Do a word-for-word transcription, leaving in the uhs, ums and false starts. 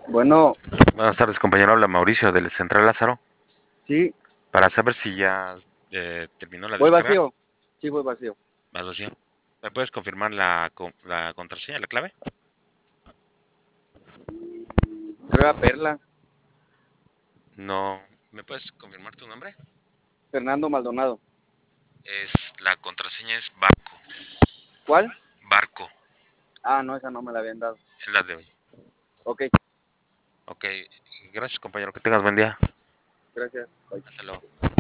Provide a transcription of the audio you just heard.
Bueno, Buenas tardes, compañero. Habla Mauricio del Central Lázaro. sí, Para saber si ya eh, terminó la voy descarga. vacío. Sí, voy vacío. Más vacío. ¿Me puedes confirmar la, co- la contraseña, la clave? Creo era Perla. No. ¿Me puedes confirmar tu nombre? Fernando Maldonado. Es la contraseña es Barco. ¿Cuál? Barco. Ah, no, esa no me la habían dado. Es la de hoy. Ok, Ok. Gracias, compañero. Que tengas buen día. gracias. Bye. Hasta luego.